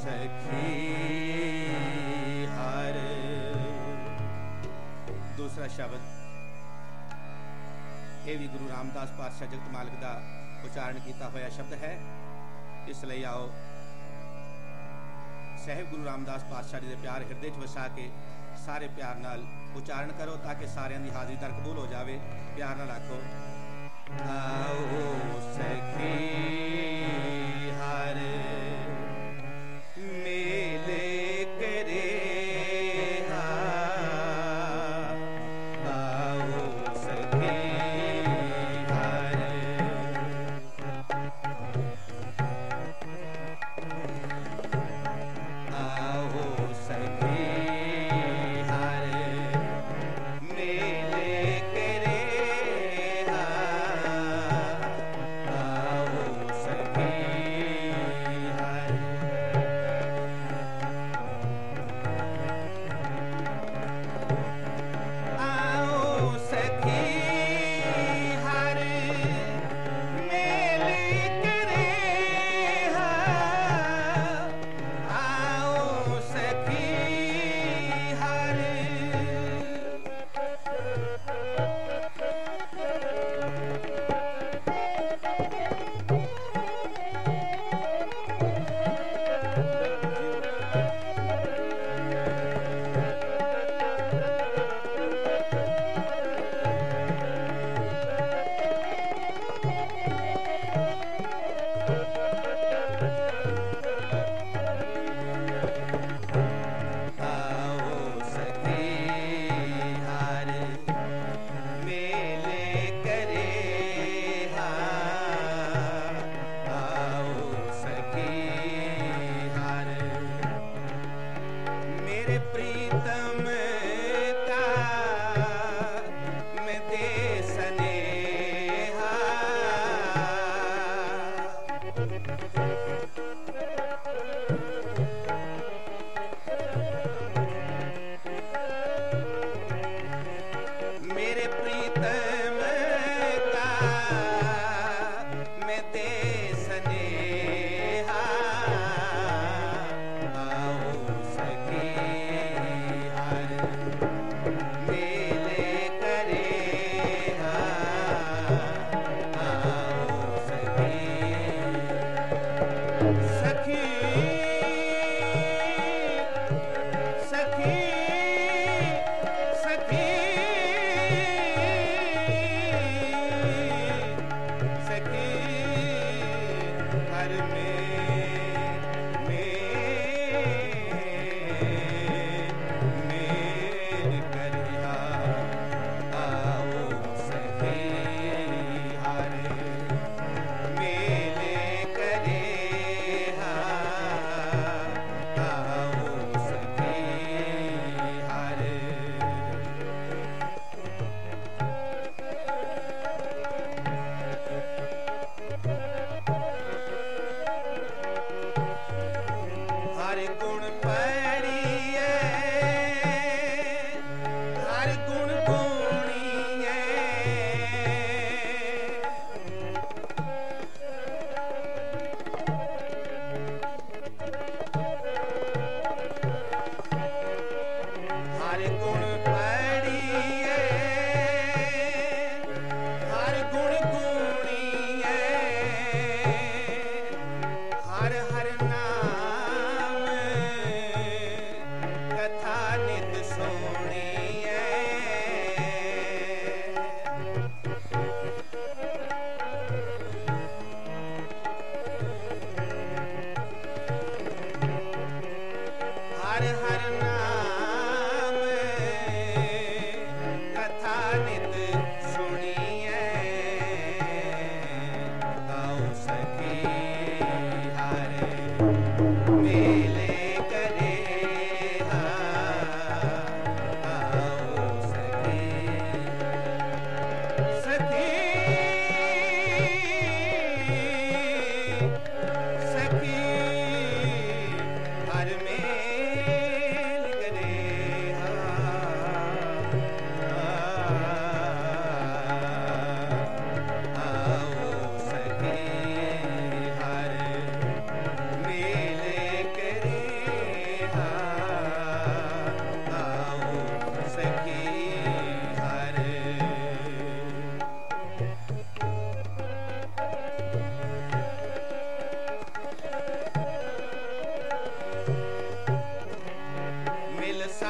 सखी हर। दूसरा शब्द ये भी गुरु रामदास पातशाह जगत मालिक का उच्चारण किया होया शब्द है, इसलिए आओ साहिब गुरु रामदास पातशाह जी के प्यार हृदय च वसा के सारे प्यार नाल उच्चारण करो ताकि सारिਆਂ ਦੀ हाजिरी दर कबूल हो जाए। प्यार नाल आखो आओ सखी हर मेले करे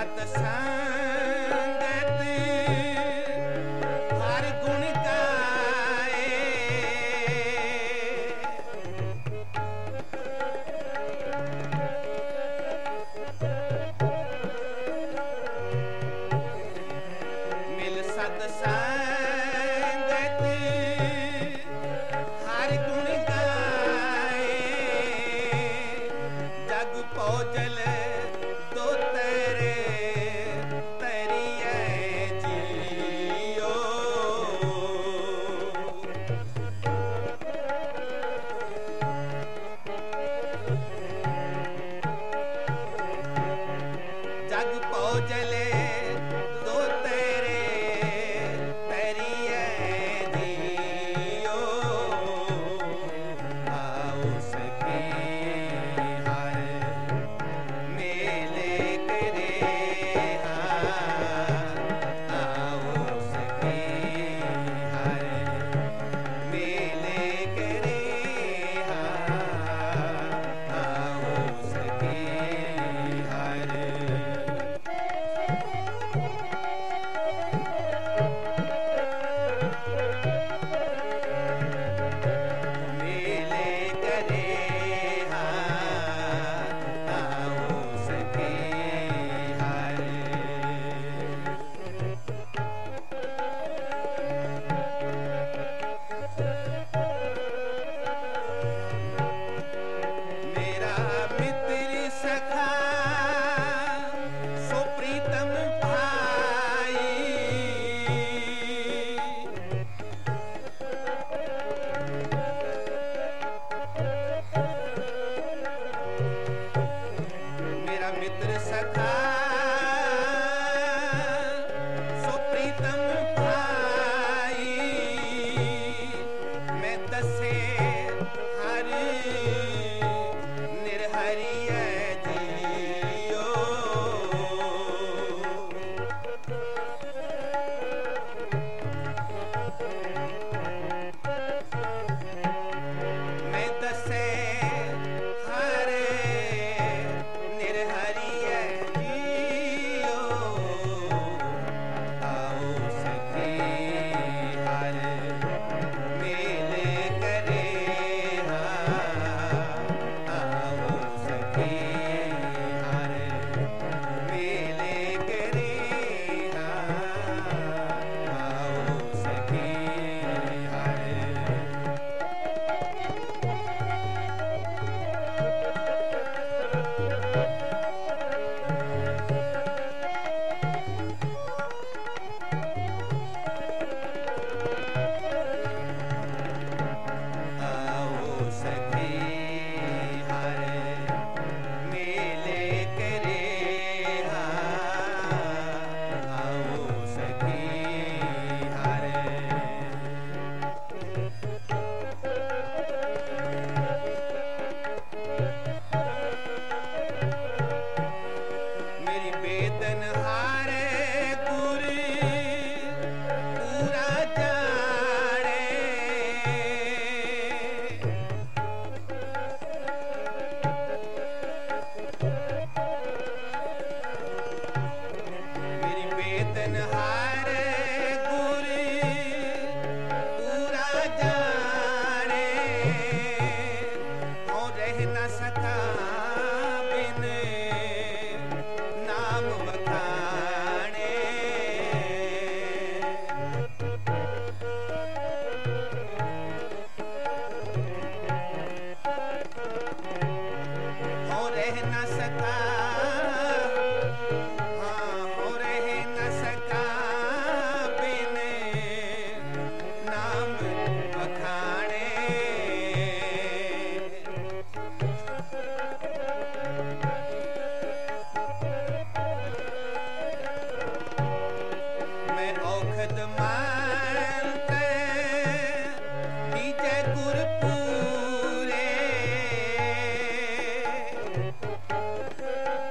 सत संगत हर गुण गाए, मिल सत संगत हर गुण गाए, जग पौजल दो तेरे तरिए जियो, जग पौजले दो तेरे तरिए जियो, आओ सखी हर मेले करे आओ सखी हर मेले करे आओ सखी हर मेले करे आओ सखी हर मेरा मित्र सखा सो प्रीतम भाई, मेरा मित्र सखा सो प्रीतम भाई, मैं दसे हर निर्हरिय जियो, मैं दसे हर निर्हरिय जियो, आओ सखी हर मेले करे आओ सखी हर मेले करे आओ सखी हर आओ सखी हर मेले करे आओ सखी हर मेरी बेदन हारे गुर पूरा जाने, मेरी बेदन हारे गुर पूरा जाने, और रह न सका बिन नाम बखाने, हो रह न सका हो रह न सका बिन नाम बखाने, मैं औखद मानते बीजे गुर पूरे,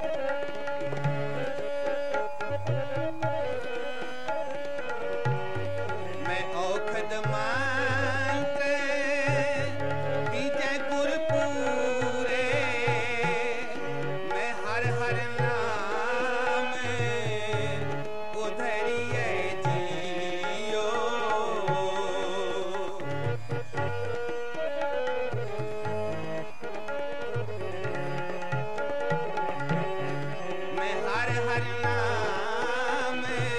हर नाम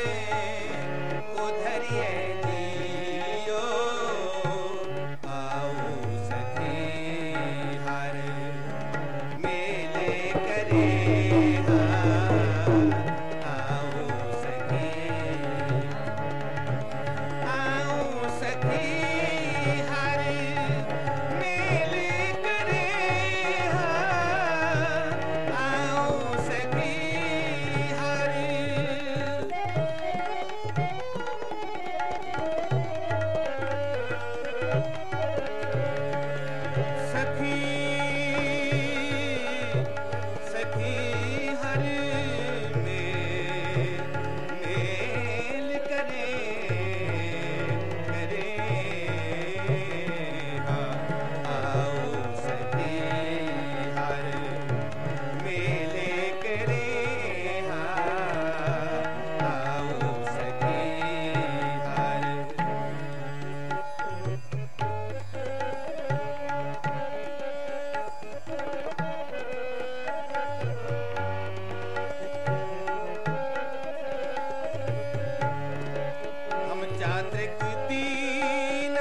उधरिए जियो आओ सखी हर मेले करे आओ सखी हर मेले करे आओ सखी हर सखी सखी हर मेल करे आओ सखी हर मेले करे आओ सखी हर हम चात्रिक दीन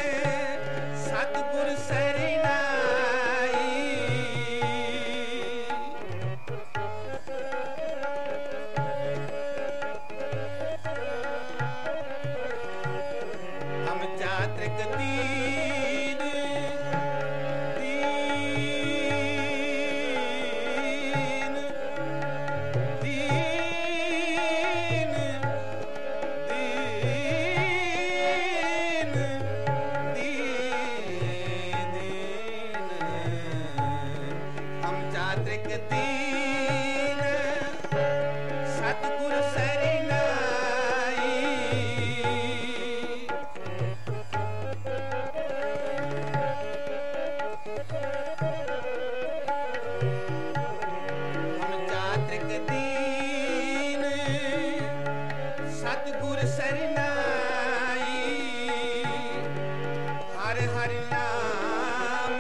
सतगुर सरनाई हम चात्रिक दीन दीन दीन दीन दीन हम चात्रिक दीन सतगुर सरनाई हम चात्रिक दीन सतगुर सरनाई हर हर नाम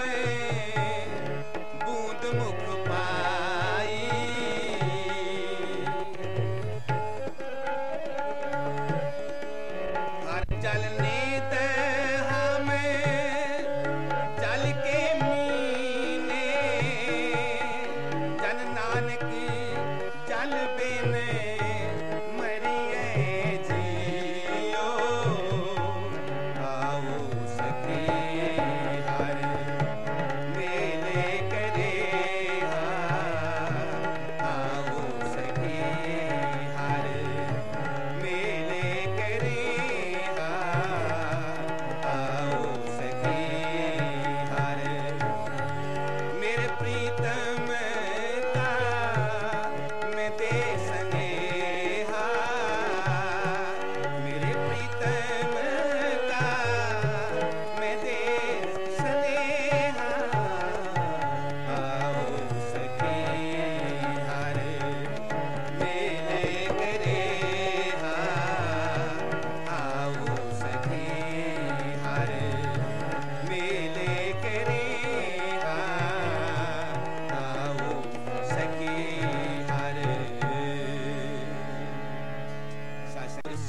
बूंद मुख पाई हर चलने ते हमें चल के मीने जन नानक चल बिन मरिए जियो आओ सखी हर मेले करे आओ सखी हर मेले करे आओ सखी हर मेरे प्रीतम